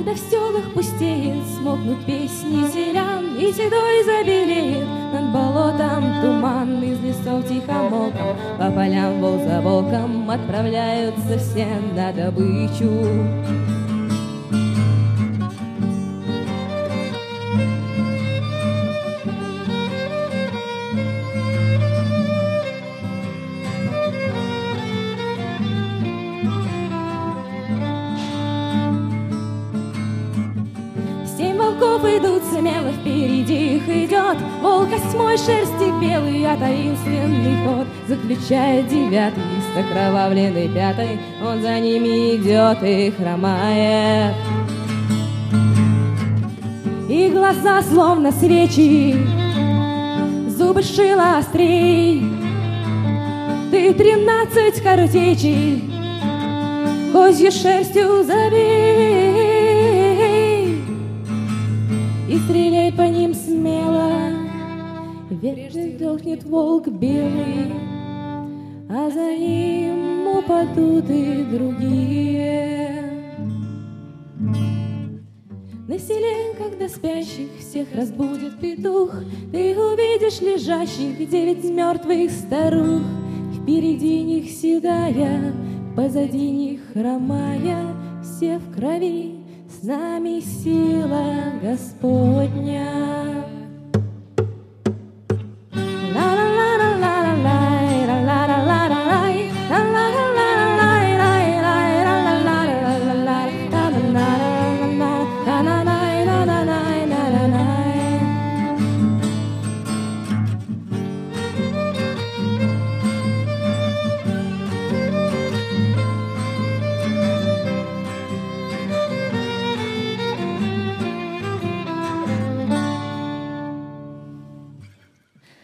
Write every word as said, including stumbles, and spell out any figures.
Когда в селах пустеет, смолкнут песни селян, и седой забелеет над болотом туман. Из лесов тихомолком по полям волк за волком отправляются все на добычу. Волков идут смело, впереди их идет волк осьмой шерсти белый, а таинственный ход заключает девятый, с окровавленной пятой он за ними идет и хромает. И глаза словно свечи, зубы шила острей, ты тринадцать картечей козьей шерстью забей. И стреляй по ним смело, ведь дохнет волк белый, а за ним упадут и другие. На селе, когда спящих всех разбудит петух, ты увидишь лежащих девять мертвых старух. Впереди них седая, позади них хромая, все в крови. С нами сила Господня.